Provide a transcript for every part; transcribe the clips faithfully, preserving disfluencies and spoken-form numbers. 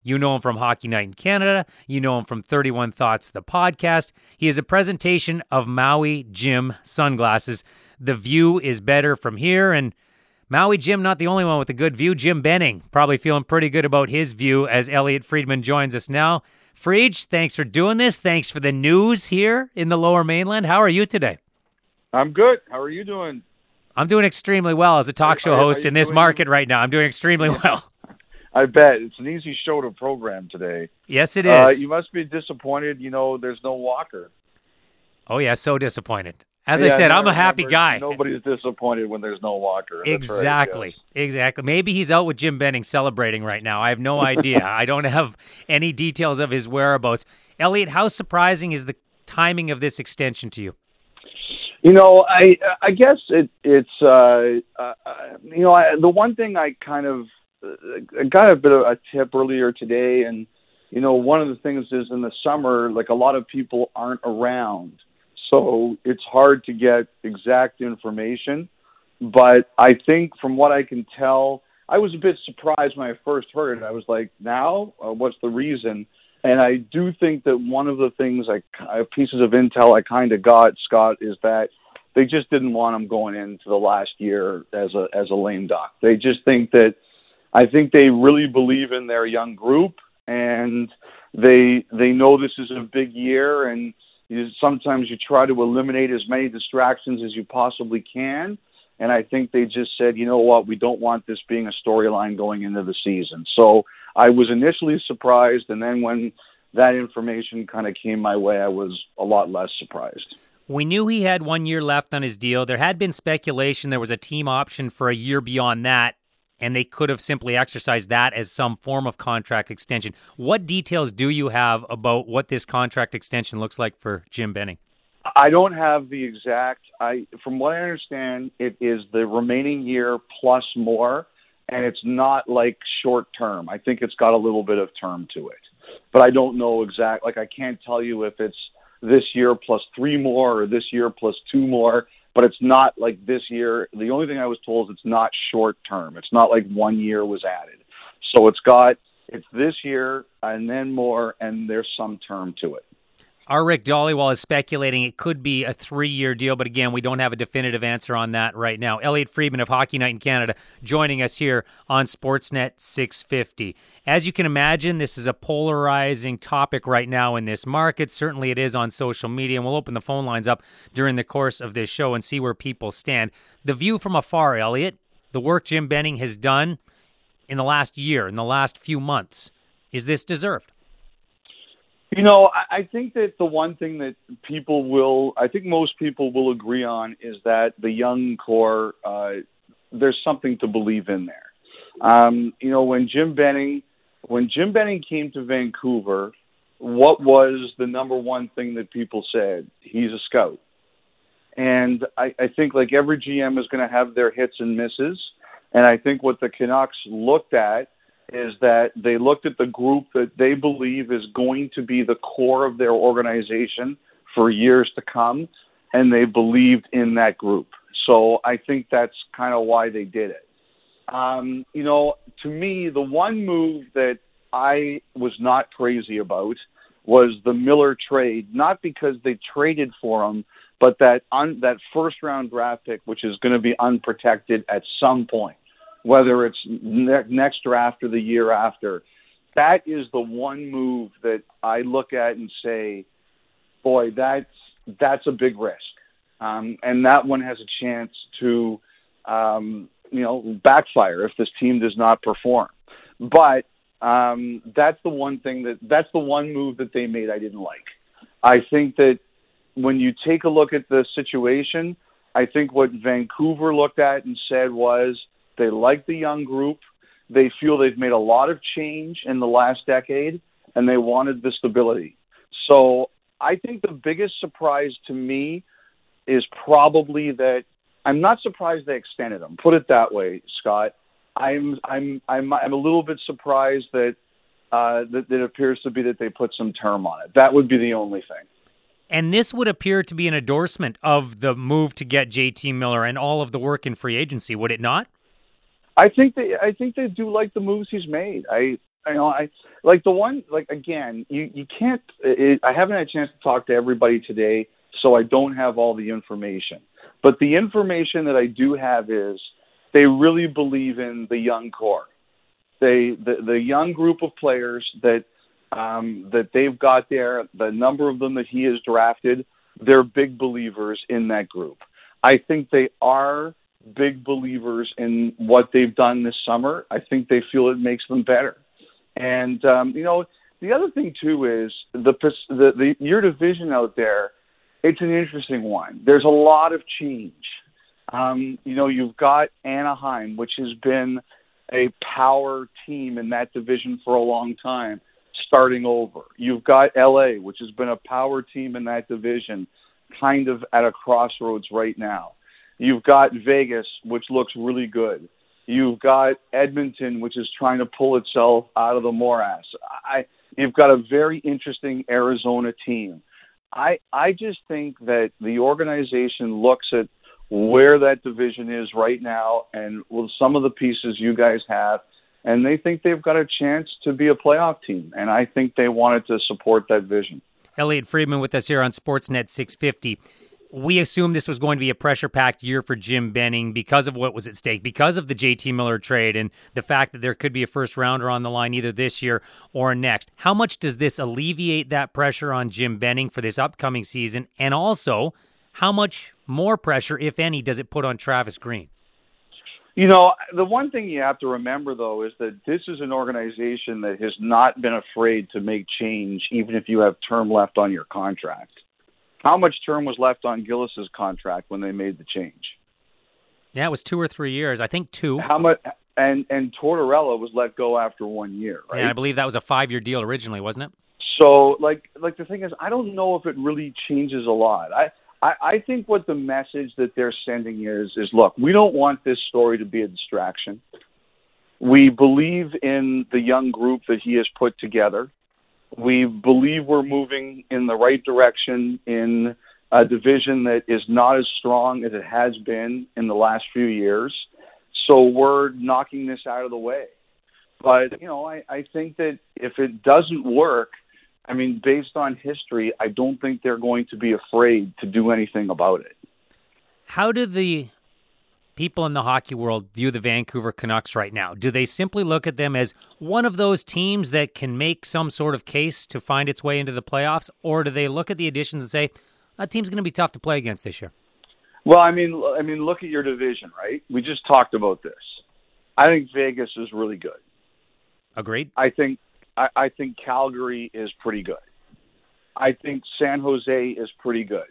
You know him from Hockey Night in Canada. You know him from thirty-one Thoughts, the podcast. He is a presentation of Maui Jim sunglasses. The view is better from here, and Maui Jim, not the only one with a good view. Jim Benning, probably feeling pretty good about his view as Elliotte Friedman joins us now. Fried, thanks for doing this. Thanks for the news here in the Lower Mainland. How are you today? I'm good. How are you doing? I'm doing extremely well as a talk show are, host are in this doing... market right now. I'm doing extremely well. I bet. It's an easy show to program today. Yes, it is. Uh, you must be disappointed, you know, there's no Walker. Oh, yeah, so disappointed. As yeah, I said, no, I'm a happy remember, guy. Nobody's disappointed when there's no Walker. That's exactly. Right, yes. Exactly. Maybe he's out with Jim Benning celebrating right now. I have no idea. I don't have any details of his whereabouts. Elliotte, how surprising is the timing of this extension to you? You know, I I guess it, it's, uh, uh, you know, I, the one thing I kind of I got a bit of a tip earlier today, and, you know, one of the things is in the summer, like a lot of people aren't around. So it's hard to get exact information. But I think from what I can tell, I was a bit surprised when I first heard it. I was like, now? Uh, what's the reason? And I do think that one of the things, I, pieces of intel I kind of got, Scott, is that they just didn't want him going into the last year as a as a lame duck. They just think that, I think they really believe in their young group, and they they know this is a big year, and you, sometimes you try to eliminate as many distractions as you possibly can. And I think they just said, you know what, we don't want this being a storyline going into the season. So I was initially surprised, and then when that information kind of came my way, I was a lot less surprised. We knew he had one year left on his deal. There had been speculation there was a team option for a year beyond that, and they could have simply exercised that as some form of contract extension. What details do you have about what this contract extension looks like for Jim Benning? I don't have the exact, I from what I understand, it is the remaining year plus more, and it's not like short term. I think it's got a little bit of term to it. But I don't know exact, like I can't tell you if it's this year plus three more or this year plus two more. But it's not like this year. The only thing I was told is it's not short term. It's not like one year was added. So it's got, it's this year and then more, and there's some term to it. Our Rick Dhaliwal is speculating it could be a three-year deal, but again, we don't have a definitive answer on that right now. Elliotte Friedman of Hockey Night in Canada joining us here on Sportsnet six fifty. As you can imagine, this is a polarizing topic right now in this market. Certainly it is on social media, and we'll open the phone lines up during the course of this show and see where people stand. The view from afar, Elliotte, the work Jim Benning has done in the last year, in the last few months, is this deserved? You know, I think that the one thing that people will, I think most people will agree on is that the young core, uh, there's something to believe in there. Um, you know, when Jim Benning, when Jim Benning came to Vancouver, what was the number one thing that people said? He's a scout. And I, I think like every G M is going to have their hits and misses. And I think what the Canucks looked at is that they looked at the group that they believe is going to be the core of their organization for years to come, and they believed in that group. So I think that's kind of why they did it. Um, you know, to me, the one move that I was not crazy about was the Miller trade, not because they traded for him, but that un- that first-round draft pick, which is going to be unprotected at some point, whether it's ne- next draft or the year after. That is the one move that I look at and say, boy, that's that's a big risk. Um, and that one has a chance to, um, you know, backfire if this team does not perform. But um, that's the one thing that, that's the one move that they made I didn't like. I think that when you take a look at the situation, I think what Vancouver looked at and said was, they like the young group. They feel they've made a lot of change in the last decade, and they wanted the stability. So I think the biggest surprise to me is probably that I'm not surprised they extended him. Put it that way, Scott. I'm I'm I'm I'm a little bit surprised that uh, that it appears to be that they put some term on it. That would be the only thing. And this would appear to be an endorsement of the move to get J T Miller and all of the work in free agency, would it not? I think they I think they do like the moves he's made. I I know I like the one like again you you can't. It, I haven't had a chance to talk to everybody today, so I don't have all the information. But the information that I do have is they really believe in the young core. They the the young group of players that um, that they've got there. The number of them that he has drafted, they're big believers in that group. I think they are big believers in what they've done this summer. I think they feel it makes them better. And, um, you know, the other thing, too, is the, the, the your division out there, it's an interesting one. There's a lot of change. Um, you know, you've got Anaheim, which has been a power team in that division for a long time, starting over. You've got L A, which has been a power team in that division, kind of at a crossroads right now. You've got Vegas, which looks really good. You've got Edmonton, which is trying to pull itself out of the morass. I, you've got a very interesting Arizona team. I I just think that the organization looks at where that division is right now and with some of the pieces you guys have, and they think they've got a chance to be a playoff team, and I think they wanted to support that vision. Elliotte Friedman with us here on Sportsnet six fifty. We assumed this was going to be a pressure-packed year for Jim Benning because of what was at stake, because of the J T Miller trade and the fact that there could be a first-rounder on the line either this year or next. How much does this alleviate that pressure on Jim Benning for this upcoming season? And also, how much more pressure, if any, does it put on Travis Green? You know, the one thing you have to remember, though, is that this is an organization that has not been afraid to make change, even if you have term left on your contract. How much term was left on Gillis's contract when they made the change? Yeah, it was two or three years. I think two. How much? And and Tortorella was let go after one year, right? Yeah, I believe that was a five-year deal originally, wasn't it? So, like, like the thing is, I don't know if it really changes a lot. I, I, I think what the message that they're sending is, is look, we don't want this story to be a distraction. We believe in the young group that he has put together. We believe we're moving in the right direction in a division that is not as strong as it has been in the last few years. So we're knocking this out of the way. But, you know, I, I think that if it doesn't work, I mean, based on history, I don't think they're going to be afraid to do anything about it. How do the people in the hockey world view the Vancouver Canucks right now? Do they simply look at them as one of those teams that can make some sort of case to find its way into the playoffs? Or do they look at the additions and say, that team's going to be tough to play against this year? Well, I mean, I mean, look at your division, right? We just talked about this. I think Vegas is really good. Agreed. I think I, I think Calgary is pretty good. I think San Jose is pretty good.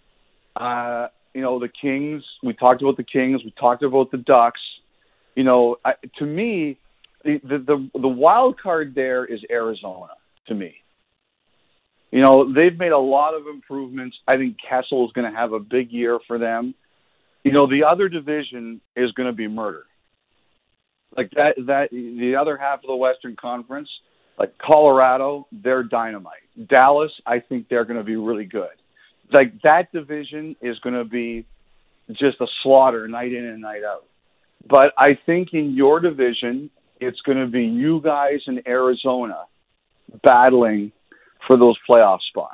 Uh, you know, the Kings, we talked about the Kings, we talked about the Ducks. You know, I, to me, the, the the wild card there is Arizona, to me. You know, they've made a lot of improvements. I think Kessel is going to have a big year for them. You know, the other division is going to be murder. Like that, that the other half of the Western Conference, like Colorado, they're dynamite. Dallas, I think they're going to be really good. Like that division is going to be just a slaughter night in and night out. But I think in your division, it's going to be you guys in Arizona battling for those playoff spots.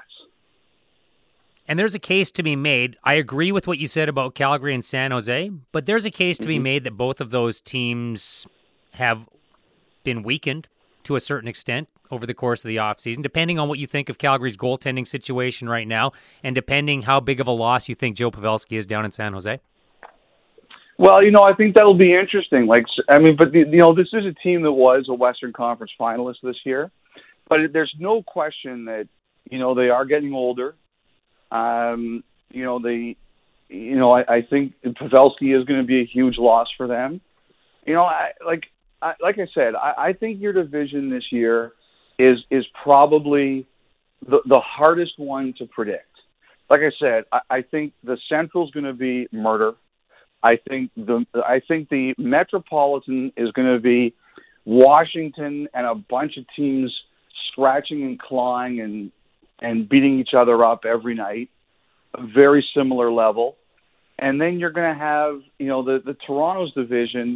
And there's a case to be made. I agree with what you said about Calgary and San Jose, but there's a case to mm-hmm. be made that both of those teams have been weakened to a certain extent over the course of the offseason, depending on what you think of Calgary's goaltending situation right now and depending how big of a loss you think Joe Pavelski is down in San Jose. Well, you know, I think that'll be interesting. Like, I mean, but, you know, this is a team that was a Western Conference finalist this year, but there's no question that, you know, they are getting older. Um, you know, they, you know, I, I think Pavelski is going to be a huge loss for them. You know, I, like, I, like I said, I, I think your division this year is is probably the, the hardest one to predict. Like I said, I, I think the Central's going to be murder. I think the I think the Metropolitan is going to be Washington and a bunch of teams scratching and clawing and and beating each other up every night, a very similar level. And then you're going to have, you know, the, the Toronto's division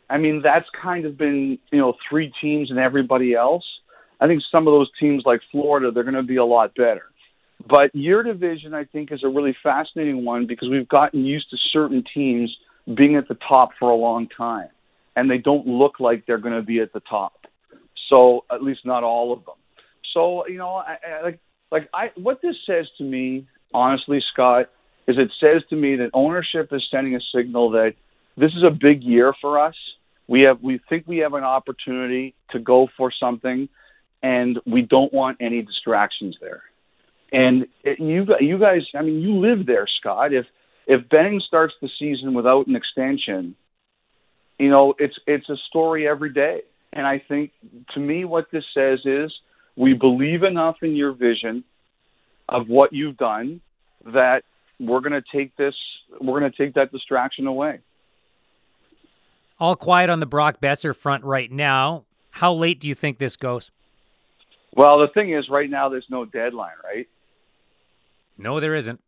I mean, that's kind of been, you know, three teams and everybody else. I think some of those teams like Florida, they're going to be a lot better. But your division, I think, is a really fascinating one because we've gotten used to certain teams being at the top for a long time, and they don't look like they're going to be at the top. So at least not all of them. So, you know, I, I, like, like I, what this says to me, honestly, Scott, is it says to me that ownership is sending a signal that this is a big year for us. We have, we think we have an opportunity to go for something, and we don't want any distractions there. And it, you, you guys, I mean, you live there, Scott. If if Benning starts the season without an extension, you know, it's it's a story every day. And I think, to me, what this says is we believe enough in your vision of what you've done that we're going to take this, we're going to take that distraction away. All quiet on the Brock Boeser front right now. How late do you think this goes? Well, the thing is, right now, there's no deadline, right? No, there isn't.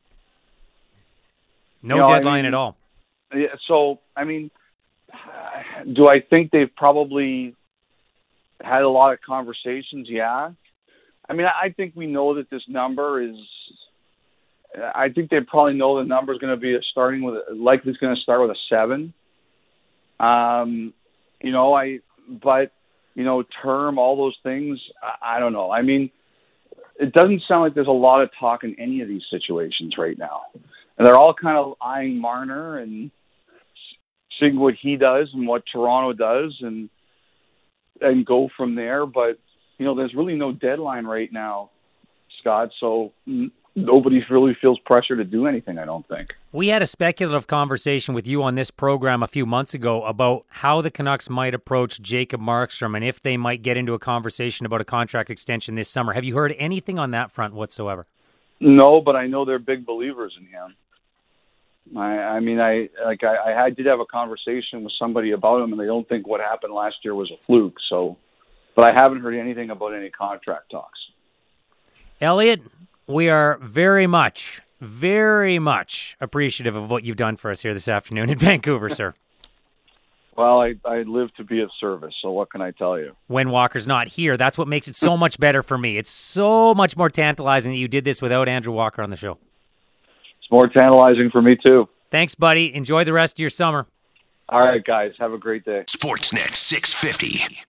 No you know, deadline I mean, at all. Yeah, so, I mean, do I think they've probably had a lot of conversations? Yeah. I mean, I think we know that this number is, I think they probably know the number is going to be starting with, likely it's going to start with a seven. Um, you know, I, but, you know, term, all those things, I, I don't know. I mean, it doesn't sound like there's a lot of talk in any of these situations right now. And they're all kind of eyeing Marner and seeing what he does and what Toronto does and and go from there. But, you know, there's really no deadline right now, Scott, so n- nobody really feels pressure to do anything, I don't think. We had a speculative conversation with you on this program a few months ago about how the Canucks might approach Jacob Markstrom and if they might get into a conversation about a contract extension this summer. Have you heard anything on that front whatsoever? No, but I know they're big believers in him. I, I mean, I like I, I did have a conversation with somebody about him, and they don't think what happened last year was a fluke. So, but I haven't heard anything about any contract talks. Elliot, we are very much, very much appreciative of what you've done for us here this afternoon in Vancouver, sir. Well, I, I live to be of service, so what can I tell you? When Walker's not here, that's what makes it so much better for me. It's so much more tantalizing that you did this without Andrew Walker on the show. It's more tantalizing for me, too. Thanks, buddy. Enjoy the rest of your summer. All right, guys. Have a great day. Sportsnet six fifty.